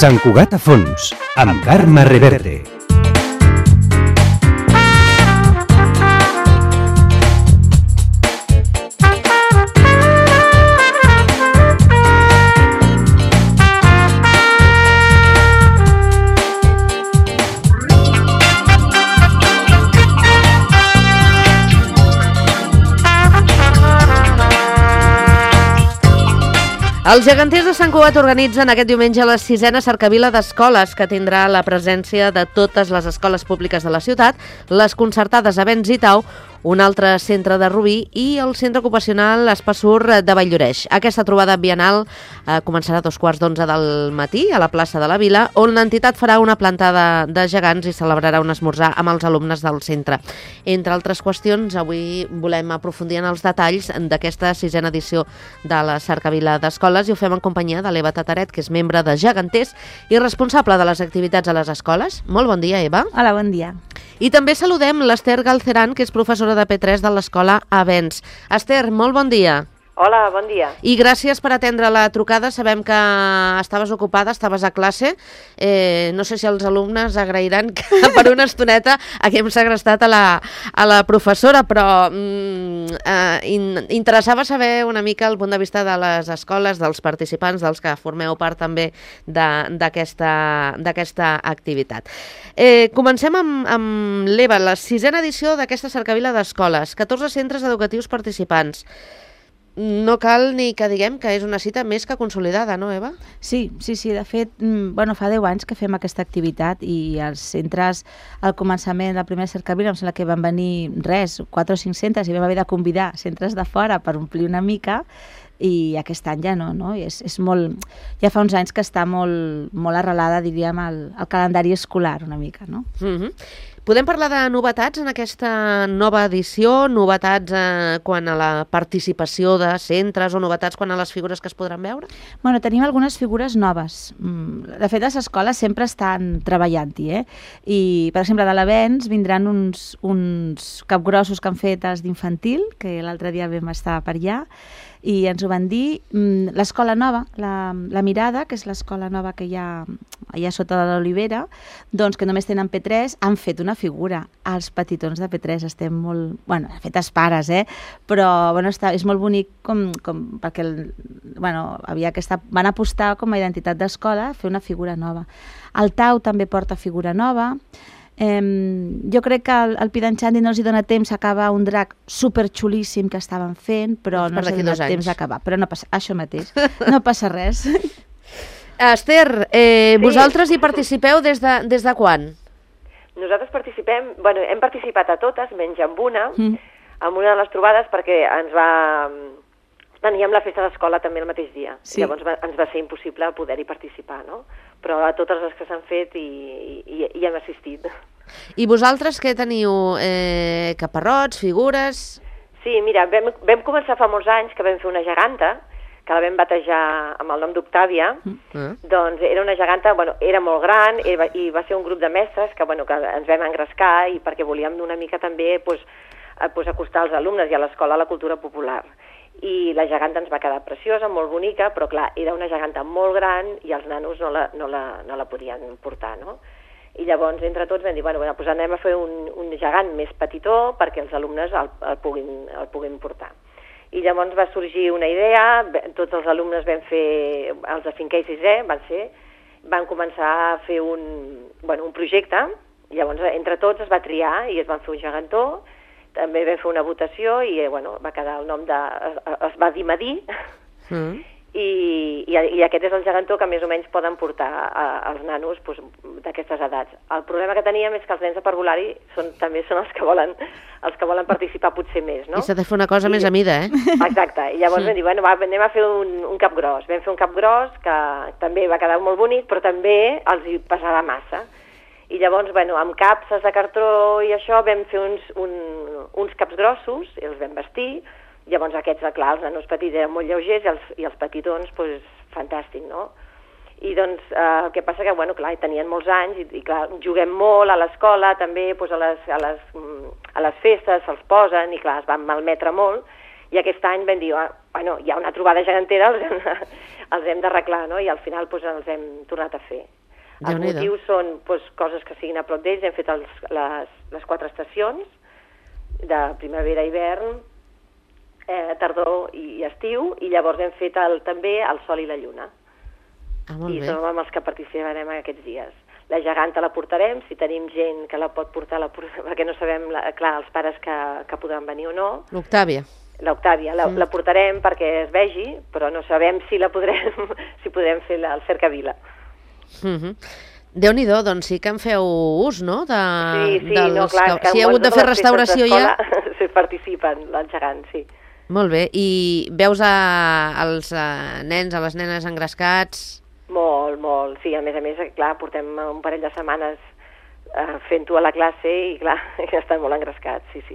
Sant Cugat a fons, amb Carme Reverte. Els geganters de Sant Cugat organitzen aquest diumenge la 6a cercavila d'escoles, que tindrà la presència de totes les escoles públiques de la ciutat, les concertades Avenç i Tau, un altre centre de Rubí i el centre ocupacional Espassur de Valldoreix. Aquesta trobada bienal començarà a 11:15 del matí a la plaça de la Vila, on l'entitat farà una plantada de gegants i celebrarà un esmorzar amb els alumnes del centre. Entre altres qüestions, avui volem aprofundir en els detalls d'aquesta 6a edició de la cercavila d'escoles i ho fem en companyia de l'Eva Tataret, que és membre de Geganters i responsable de les activitats a les escoles. Molt bon dia, Eva. Hola, bon dia. I també saludem l'Ester Galceran, que és professora de P3 de l'escola Avenç. Ester, molt bon dia. Hola, bon dia. I gràcies per atendre la trucada. Sabem que estaves ocupada, estaves a classe. No sé si els alumnes agrairan que per una estoneta haguem segrestat a la professora, però interessava saber una mica el punt de vista de les escoles, dels participants, dels que formeu part també d'aquesta activitat. Comencem amb l'Eva, la 6a edició d'aquesta cercavila d'escoles, 14 centres educatius participants. No cal ni que diguem que és una cita més que consolidada, no, Eva? Sí, de fet, fa 10 anys que fem aquesta activitat i els centres, al començament de la primera cercavila, em sembla que van venir 4 o 5 centres i vam haver de convidar centres de fora per omplir una mica, i aquest any ja no? És molt, ja fa uns anys que està molt arrelada, diríem, al calendari escolar una mica, no? Podem parlar de novetats en aquesta nova edició, novetats quant a la participació de centres o novetats quant a les figures que es podran veure? Bueno, tenim algunes figures noves. De fet, les escoles sempre estan treballant-hi, I, per exemple, de l'Avenç vindran uns capgrossos que han fet els d'infantil, que l'altre dia vam estar per allà, i ens ho van dir. L'escola nova, la Mirada, que és l'escola nova que hi ha allà sota de l'Olivera, doncs que només tenen P3, han fet una figura. Els petitons de P3 estem molt... Bueno, han fet els pares, però és molt bonic perquè van apostar com a identitat d'escola a fer una figura nova. El Tau també porta figura nova. Jo crec que al Pidanxandi no els hi dona temps a acabar un drac superxulíssim que estaven fent, però no els hi dona temps d'acabar. Però no passa, això mateix, no passa res. Esther, vosaltres hi participeu des de quan? Nosaltres hem participat a totes, menys en una de les trobades, perquè teníem la festa d'escola també el mateix dia. Sí. Llavors ens va ser impossible poder-hi participar, no? Però a totes les que s'han fet hi hem assistit. I vosaltres què teniu? Caparrots, figures? Sí, mira, vam començar fa molts anys que vam fer una geganta, que la vam batejar amb el nom d'Octàvia. Doncs era una geganta, era molt gran i va ser un grup de mestres que ens vam engrescar i perquè volíem una mica també acostar als alumnes i a l'escola a la cultura popular. I la geganta ens va quedar preciosa, molt bonica, però clar, era una geganta molt gran i els nanos no la podien portar, no? I llavors, entre tots, vam dir, doncs anem a fer un gegant més petitó perquè els alumnes el puguin portar. I llavors va sorgir una idea, tots els alumnes vam fer, els de 5è i 6è, van començar a fer un projecte, i llavors entre tots es va triar i es van fer un gegantó. També vam fer una votació i va quedar el nom es va dir Madí, i aquest és el gegantó que més o menys poden portar els nanos d'aquestes edats. El problema que teníem és que els nens de parvulari també són els que volen participar potser més, no? I s'ha de fer una cosa més a mida, Exacte, i llavors vam dir, anem a fer un capgròs. Vam fer un capgròs que també va quedar molt bonic, però també els hi pesava massa. I llavors, amb capses de cartró i això, vam fer uns caps grossos, i els vam vestir. Llavors aquests, clar, els nanos petits eren molt lleugers i els petitons, fantàstic, no? I doncs el que passa que, clar, tenien molts anys i clar, juguem molt a l'escola, també a les festes se'ls posen i clar, es van malmetre molt. I aquest any vam dir, bueno, hi ha una trobada gegantera, els hem d'arreglar, no? I al final doncs, els hem tornat a fer. Els motius són doncs, coses que siguin a prop d'ells. Hem fet les 4 estacions, de primavera, hivern, tardor i estiu, i llavors hem fet també el sol i la lluna. I som amb els que participarem aquests dies. La geganta la portarem, si tenim gent que la pot portar, perquè no sabem, clar, els pares que podran venir o no. L'Octàvia, la portarem perquè es vegi, però no sabem si podrem fer el cercavila. Déu-n'hi-do, doncs sí que en feu ús, no? Sí, no, clar. Si hi ha hagut de fer restauració ja... Sí, participen, el gegant, sí. Molt bé, i veus els nens, a les nenes engrescats... Molt. Sí, a més, clar, portem un parell de setmanes fent-ho a la classe i, clar, estan molt engrescats, sí.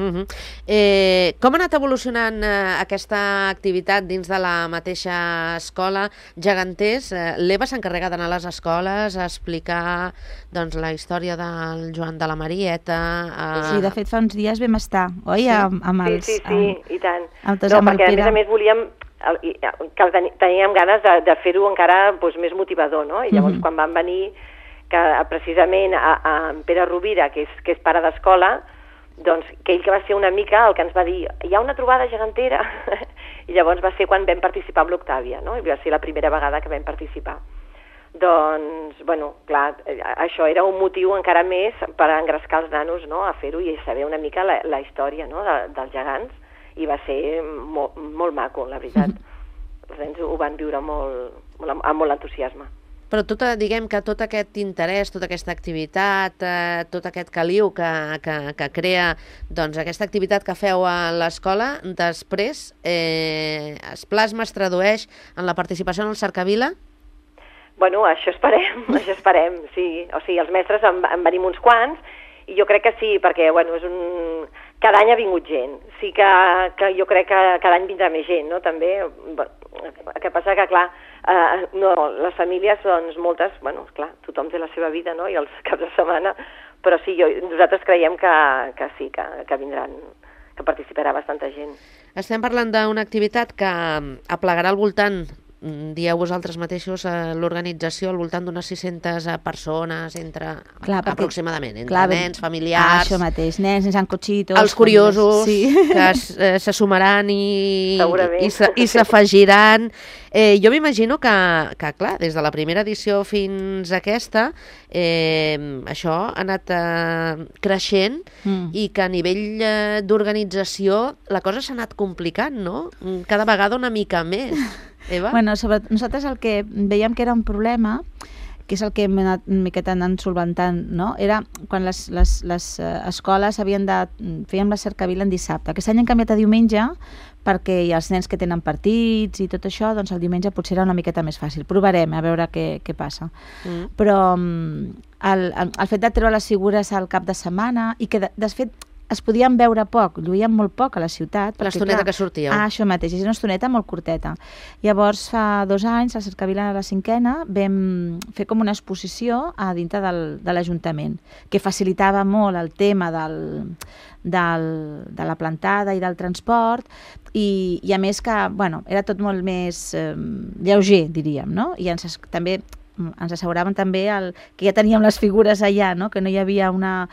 Com ha anat evolucionant aquesta activitat dins de la mateixa escola Geganters? L'Eva s'encarrega d'anar a les escoles a explicar doncs, la història del Joan de la Marieta. Sí, de fet fa uns dies vam estar, oi? Sí, i tant. Perquè a més volíem que teníem ganes de fer-ho encara més motivador, no? I llavors quan van venir que precisament en Pere Rovira, que és pare d'escola, doncs que ell que va ser una mica el que ens va dir hi ha una trobada gegantera i llavors va ser quan vam participar amb l'Octàvia, no? I va ser la primera vegada que vam participar. Doncs, bueno, clar, això era un motiu encara més per engrescar els nanos, no? A fer-ho i saber una mica la història, no? dels gegants, i va ser molt maco, la veritat. Els nens ho van viure amb molt entusiasme. Però diguem que tot aquest interès, tota aquesta activitat, tot aquest caliu que crea doncs, aquesta activitat que feu a l'escola, després es plasma, es tradueix en la participació en el Cercavila? Bueno, això esperem, sí. O sigui, els mestres en venim uns quants, i jo crec que sí, perquè bueno, cada any ha vingut gent. Sí que jo crec que cada any vindrà més gent, no? També, el que passa que, clar, les famílies, doncs, moltes, bueno, clar, tothom té la seva vida, no?, i els caps de setmana, però sí, nosaltres creiem que sí, que vindran, que participarà bastanta gent. Estem parlant d'una activitat que aplegarà al voltant, dieu vosaltres mateixos, l'organització al voltant d'unes 600 persones, aproximadament, entre nens, familiars... Això mateix, nens, nens amb cotxitos... Els curiosos, que se sumaran i s'afegiran. Jo m'imagino que, clar, des de la primera edició fins a aquesta, això ha anat creixent i que a nivell d'organització la cosa s'ha anat complicant, no? Cada vegada una mica més. Eva? Bueno, nosaltres el que veiem que era un problema, que és el que hem anat una miqueta anant solventant, no? Era quan les escoles fèiem la cercavila en dissabte. Aquest any han canviat a diumenge perquè els nens que tenen partits i tot això, doncs el diumenge potser era una miqueta més fàcil. Provarem a veure què passa. Però el fet de treure les figures al cap de setmana i que, de fet, es podien veure poc, lluïen molt poc a la ciutat. L'estoneta que sortíeu. Això mateix, és una estoneta molt curteta. Llavors, fa 2 anys, a Cercavila de la 5ena, vam fer com una exposició a dintre de l'Ajuntament, que facilitava molt el tema de la plantada i del transport, i a més que, bueno, era tot molt més lleuger, diríem, no? I també ens asseguraven també que ja teníem les figures allà, no? Que no hi havia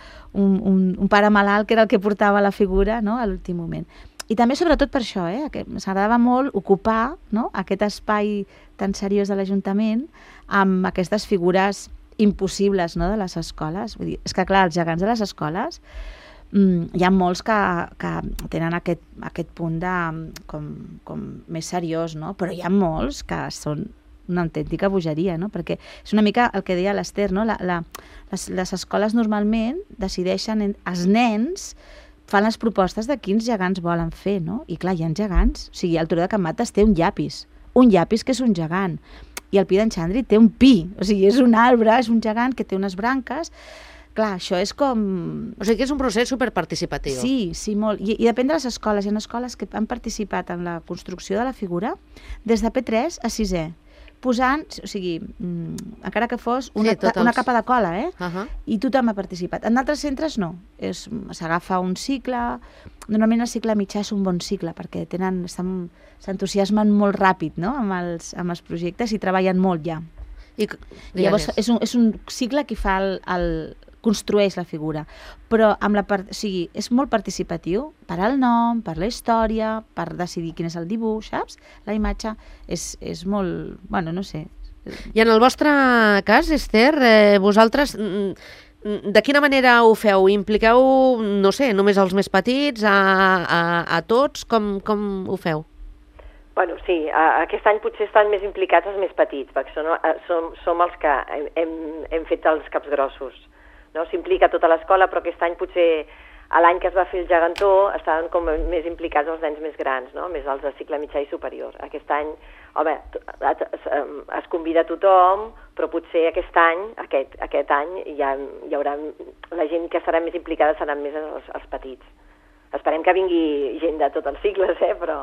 un pare malalt que era el que portava la figura, no? A l'últim moment. I també sobretot per això, que s'agradava molt ocupar, no? Aquest espai tan seriós de l'Ajuntament amb aquestes figures impossibles, no? De les escoles. Vull dir, és que clar, els gegants de les escoles hi ha molts que tenen aquest punt de com més seriós, no? Però hi ha molts que són una autèntica bogeria, no? Perquè és una mica el que deia l'Ester, no? Les escoles normalment decideixen, els nens fan les propostes de quins gegants volen fer, no? I clar, hi ha gegants, o sigui, el Turó de Can Mates té un llapis que és un gegant, i el Pi d'en Xandri té un pi, o sigui, és un arbre, és un gegant que té unes branques. Clar, això és com... O sigui que és un procés superparticipatiu. Sí, molt. I depèn de les escoles. Hi ha escoles que han participat en la construcció de la figura des de P3 a 6è. posant, o sigui, encara que fos una capa de cola, i tothom ha participat. En altres centres no, s'agafa un cicle, normalment el cicle mitjà és un bon cicle, perquè s'entusiasmen molt ràpid, no?, amb els projectes i treballen molt ja. Llavors és un cicle que fa construeix la figura, però és molt participatiu per al nom, per la història, per decidir quin és el dibuix, saps? La imatge és molt... Bueno, no sé. I en el vostre cas, Esther, vosaltres de quina manera ho feu? Impliqueu, no sé, només els més petits, a tots? Com ho feu? Bueno, sí, aquest any potser estan més implicats els més petits, perquè som els que hem fet els caps grossos. No? S'implica tota l'escola, però aquest any potser, l'any que es va fer el gegantó, estaven com més implicats els nens més grans, no? Més els de cicle mitjà i superior. Aquest any, home, es convida a tothom, però potser aquest any hi haurà la gent que serà més implicada seran més els petits. Esperem que vingui gent de tots els cicles, però...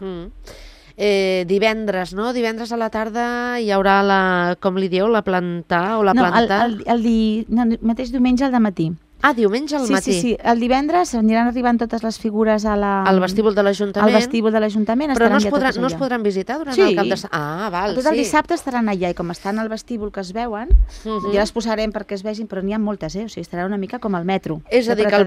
Divendres, no? Divendres a la tarda hi haurà com li dieu, la plantar o la planta? No, el mateix diumenge al dematí. Ah, diumenge al matí? Sí. El divendres aniran arribant totes les figures al vestíbul de l'Ajuntament. Al vestíbul de l'Ajuntament. Però no es podran visitar durant el cap de setmana? Ah, val, sí. Tot el dissabte estaran allà, i com estan al vestíbul que es veuen, ja les posarem perquè es vegin, però n'hi ha moltes, o sigui, estarà una mica com al metro. És a dir, que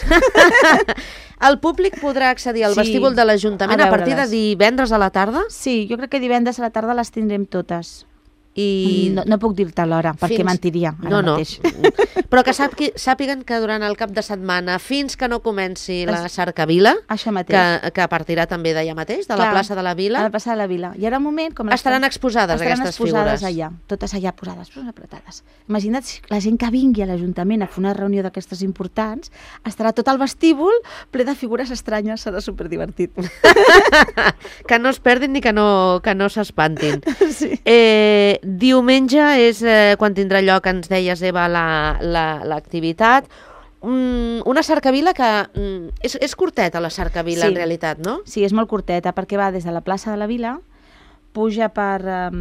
el públic podrà accedir al vestíbul de l'Ajuntament a partir de divendres a la tarda? Sí, jo crec que divendres a la tarda les tindrem totes. I no puc dir-te l'hora, perquè mentiria ara mateix. Però que sàpiguen que durant el cap de setmana, fins que no comenci la cercavila, que partirà també d'allà mateix, de la plaça de la Vila, i ara un moment... Estaran exposades aquestes figures. Allà, totes allà posades, però apretades. Imagina't la gent que vingui a l'Ajuntament a fer una reunió d'aquestes importants, estarà tot el vestíbul ple de figures estranyes, serà superdivertit. Que no es perdin ni que no s'espantin. Sí. Diumenge és quan tindrà lloc, ens deies, Eva, l'activitat. Una cercavila que... És curteta, la cercavila, en realitat, no? Sí, és molt curteta, perquè va des de la plaça de la Vila, puja per...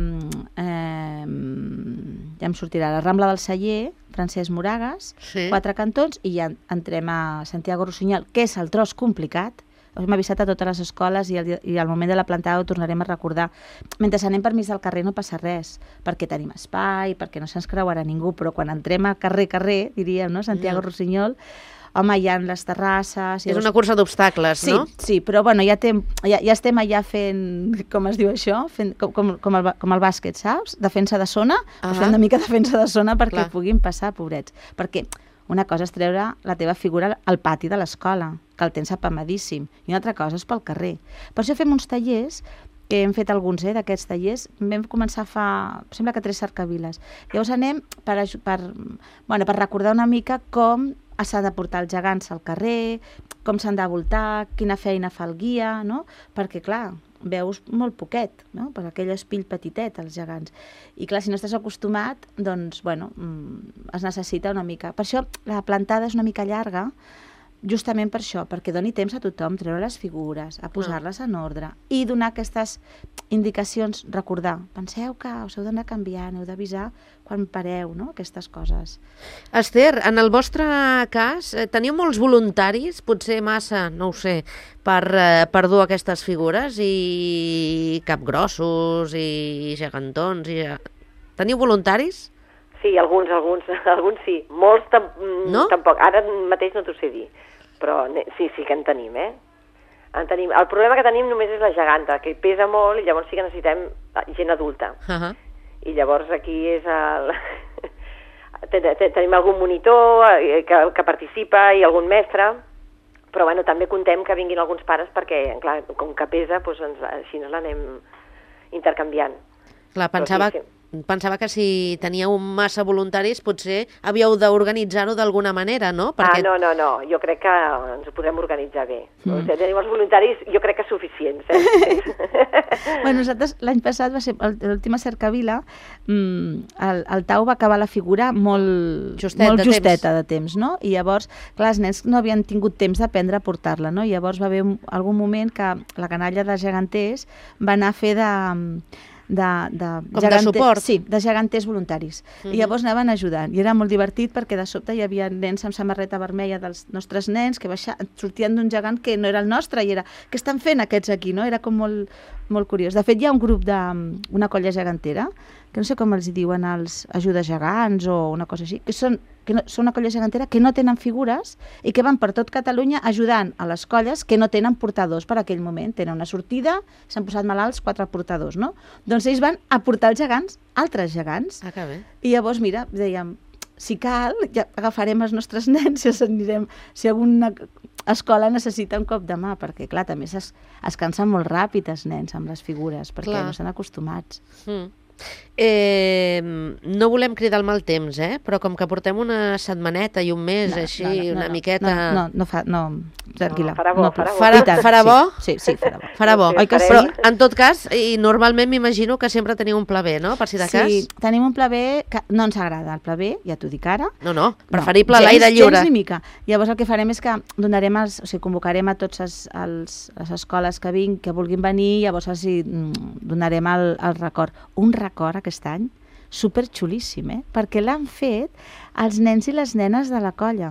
ja em sortirà, la Rambla del Celler, Francesc Moragas, 4 cantons, i ja entrem a Santiago Rossinyol, que és el tros complicat. Hem avisat a totes les escoles i al moment de la plantada ho tornarem a recordar. Mentre anem per mig del carrer no passa res, perquè tenim espai, perquè no se'ns creuarà ningú, però quan entrem a carrer, diríem, no? Santiago Rossinyol, home, hi ha les terrasses... És una cursa d'obstacles, no? Sí, però bueno, ja estem allà fent, com es diu això? Com el bàsquet, saps? Defensa de zona, fent una mica defensa de zona perquè puguin passar, pobrets. Perquè una cosa és treure la teva figura al pati de l'escola, que el tens apamadíssim, i una altra cosa és pel carrer. Per això fem uns tallers, que hem fet alguns d'aquests tallers, vam començar sembla que 3 cercaviles. Llavors anem per recordar una mica com s'ha de portar els gegants al carrer, com s'han de voltar, quina feina fa el guia, no? Perquè, clar, veus molt poquet, no? Per aquell espill petitet, els gegants. I clar, si no estàs acostumat, doncs, bueno, es necessita una mica. Per això la plantada és una mica llarga, justament per això, perquè doni temps a tothom, treure les figures, a posar-les en ordre i donar aquestes indicacions, recordar, penseu que us heu d'anar canviant, heu d'avisar quan pareu, no?, aquestes coses. Esther, en el vostre cas, teniu molts voluntaris, potser massa, no ho sé, per dur aquestes figures i capgrossos i gegantons i... Teniu voluntaris? Sí, alguns sí. Molts tampoc. Ara mateix no t'ho sé dir. Però sí que en tenim, En tenim. El problema que tenim només és la geganta, que pesa molt i llavors sí que necessitem gent adulta. I llavors aquí és tenim algun monitor que participa i algun mestre, però bueno, també contem que vinguin alguns pares perquè, clar, com que pesa, doncs així ens l'anem intercanviant. Clar, pensava que si teníeu massa voluntaris potser havíeu d'organitzar-ho d'alguna manera, no? Perquè... No, jo crec que ens ho podem organitzar bé. Tenim els voluntaris, jo crec que suficients. Bueno, nosaltres l'any passat va ser l'última cercavila, el Tau va acabar la figura molt justeta de temps, no? I llavors, clar, els nens no havien tingut temps d'aprendre a portar-la, no? I llavors va haver algun moment que la canalla de geganters va anar a fer de suport? Sí, de geganters voluntaris. I llavors anaven ajudant. I era molt divertit perquè de sobte hi havia nens amb samarreta vermella dels nostres nens que sortien d'un gegant que no era el nostre i era, què estan fent aquests aquí? No? Era com molt curiós. De fet, hi ha un grup una colla gegantera, que no sé com els diuen, els ajudes gegants o una cosa així, que són una colla gegantera que no tenen figures i que van per tot Catalunya ajudant a les colles que no tenen portadors per aquell moment. Tenen una sortida, s'han posat malalts 4 portadors, no? Doncs ells van a portar els gegants, altres gegants. Ah, que bé. I llavors, mira, dèiem, si cal, ja agafarem els nostres nens i els anirem, si alguna escola necessita un cop de mà, perquè, clar, també es cansen molt ràpid els nens amb les figures, perquè no estan acostumats. No volem cridar el mal temps, però com que portem una setmaneta i un mes, una miqueta... tranquil·la. Farà bo. Farà bo? Sí, farà bo. Farà bo. Oi que sí? Però, en tot cas, i normalment m'imagino que sempre teniu un pla B, no? Per si de cas. Sí, tenim un pla B que no ens agrada. El pla B, ja t'ho dic ara. No, preferible l'aire lliure. Gens ni mica. Llavors el que farem és que convocarem a totes les escoles que vulguin venir, llavors els donarem el record. Un record aquest any superxulíssim, perquè l'han fet els nens i les nenes de la colla.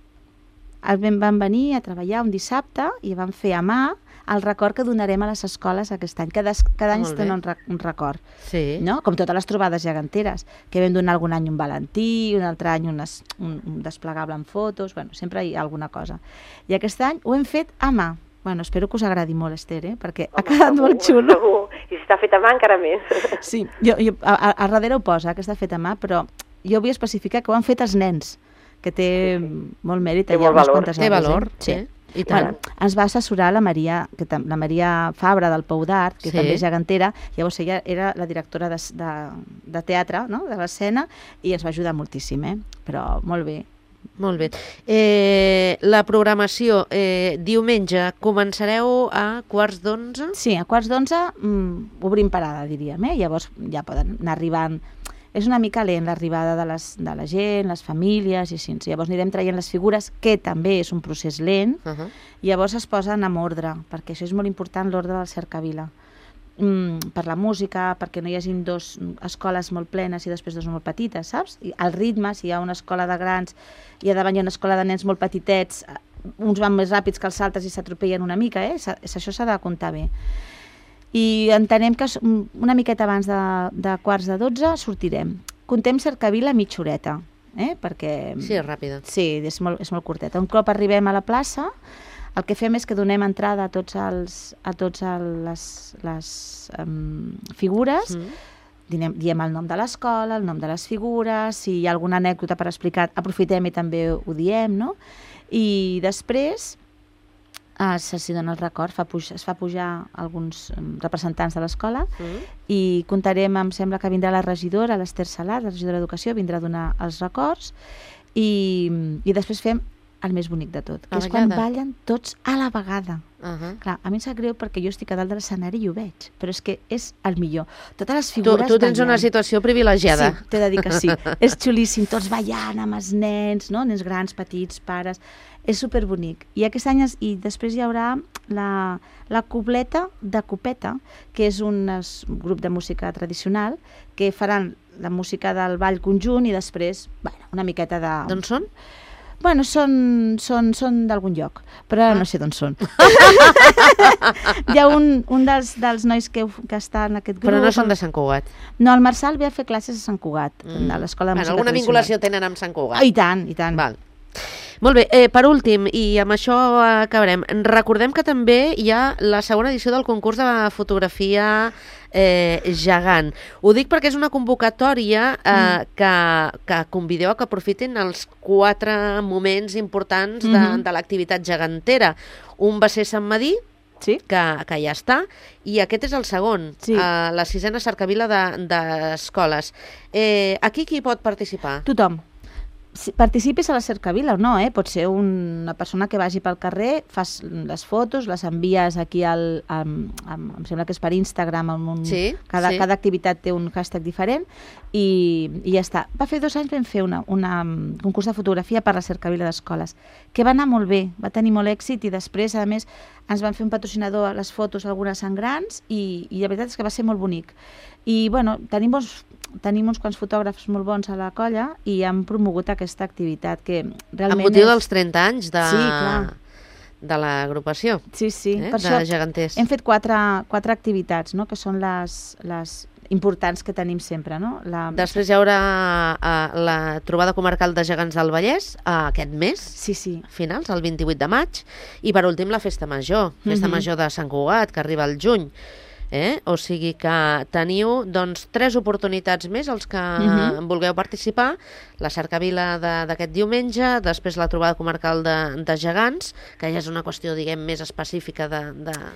Van venir a treballar un dissabte i van fer a mà el record que donarem a les escoles aquest any. Cada any es dona un record, no? Com totes les trobades geganteres, que vam donar algun any un Valentí, un altre any un desplegable amb fotos, sempre hi ha alguna cosa. I aquest any ho hem fet a mà. Espero que us agradi molt, Esther, perquè ha quedat molt xulo. Segur. I si està fet a mà, encara més. Sí, a darrere ho posa, que està fet a mà, però jo vull especificar que ho han fet els nens, que té molt mèrit. Té molt valor. Té valor, sí. I tant. Ens va assessorar la Maria Fabra del Pou d'Art, que també és gegantera. Llavors ella era la directora de teatre, no?, de l'escena, i ens va ajudar moltíssim, però molt bé. Molt bé. La programació, diumenge, començareu a 11:15? Sí, a 11:15 obrim parada, diríem, llavors ja poden anar arribant. És una mica lent l'arribada de la gent, les famílies i així. Llavors anirem traient les figures, que també és un procés lent, i llavors es posen en ordre, perquè això és molt important, l'ordre del cercavila. Per la música, perquè no hi hagin 2 escoles molt plenes i després 2 molt petites, saps? I el ritme, si hi ha una escola de grans i a davant hi ha una escola de nens molt petitets, uns van més ràpids que els altres i s'atropellen una mica, això s'ha de comptar bé. I entenem que una miqueta abans de 11:45 sortirem. Contem cercavila mitja horeta, perquè... Sí, és ràpida. Sí, és molt curteta. Un cop arribem a la plaça, el que fem és que donem entrada a totes les figures, diem el nom de l'escola, el nom de les figures, si hi ha alguna anècdota per explicar, aprofitem i també ho diem, no? I després s'hi dona el record, es fa pujar alguns representants de l'escola i comptarem, em sembla que vindrà la regidora, l'Ester Salat, la regidora d'Educació, vindrà a donar els records i després fem el més bonic de tot, que és quan ballen tots a la vegada. Clar, a mi em sap greu perquè jo estic a dalt de l'escenari i ho veig, però és que és el millor. Totes les figures Tu tens una situació privilegiada. Sí, t'he de dir que sí. És xulíssim, tots ballant amb els nens, no? Nens grans, petits, pares. És superbonic. I aquest any, i després hi haurà la cobleta de Copeta, que és un grup de música tradicional, que faran la música del ball conjunt i després, una miqueta de... D'on són? Bueno, són d'algun lloc, però ara no sé d'on són. Hi ha un dels nois que està en aquest grup... Però no són de Sant Cugat. No, el Marçal ve a fer classes a Sant Cugat, a l'Escola de Música Alguna Tradicional. vinculació tenen amb Sant Cugat. I tant, i tant. Val. Molt bé, per últim, i amb això acabarem, recordem que també hi ha la segona edició del concurs de fotografia gegant. Ho dic perquè és una convocatòria que convideu a que aprofitin els 4 moments importants de l'activitat gegantera. Un va ser Sant Madí, que ja està, i aquest és el segon, la 6ª cercavila d'escoles. Aquí qui pot participar? Tothom. si participis a la cercavila o no, pot ser una persona que vagi pel carrer, fas les fotos, les envies aquí em sembla que és per Instagram, cada activitat té un hashtag diferent i ja està. Va fer 2 anys vam fer un concurs de fotografia per la cercavila d'escoles, que va anar molt bé, va tenir molt èxit i després, a més, ens van fer un patrocinador a les fotos, algunes en grans, i la veritat és que va ser molt bonic. I, bueno, tenim uns quants fotògrafs molt bons a la colla i han promogut aquesta activitat que realment... Amb motiu dels 30 anys de l'agrupació, sí. Per això de geganters. Hem fet 4 activitats, no?, que són les importants que tenim sempre, no? Després hi haurà la trobada comarcal de gegants del Vallès aquest mes, finals, el 28 de maig, i per últim la Festa Major, Major de Sant Cugat, que arriba al juny. O sigui que teniu 3 oportunitats més els que vulgueu participar, la cercavila d'aquest diumenge, després la trobada comarcal de gegants, que ja és una qüestió, diguem, més específica de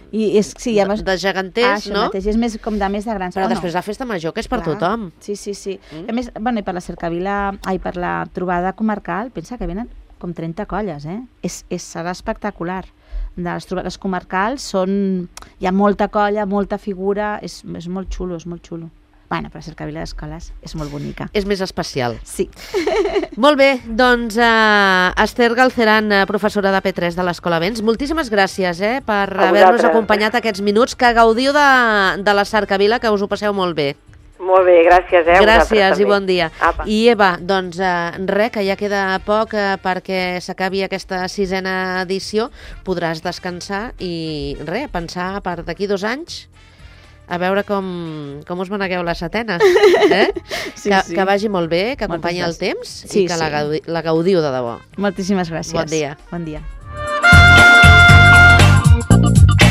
geganters, no? Mateix, és més com de més de grans. Però després la Festa Major, que és per tothom. Sí. A més, i per la cercavila, per la trobada comarcal, pensa que venen com 30 colles, serà espectacular. Les comarcals hi ha molta colla, molta figura, és molt xulo, és molt xulo. Bueno, per la cercavila d'escoles és molt bonica. És més especial. Sí. Molt bé, doncs Esther Galceran, professora de P3 de l'Escola Vents, moltíssimes gràcies per haver-nos acompanyat aquests minuts, que gaudiu de la cercavila, que us ho passeu molt bé. Molt bé, gràcies. Gràcies i bon dia. Apa. I Eva, doncs res, que ja queda poc perquè s'acabi aquesta 6a edició, podràs descansar i res, pensar per d'aquí 2 anys a veure com us manegueu les setenes. Que vagi molt bé, que acompanyi el temps i que la gaudiu de debò. Moltíssimes gràcies. Bon dia. Bon dia.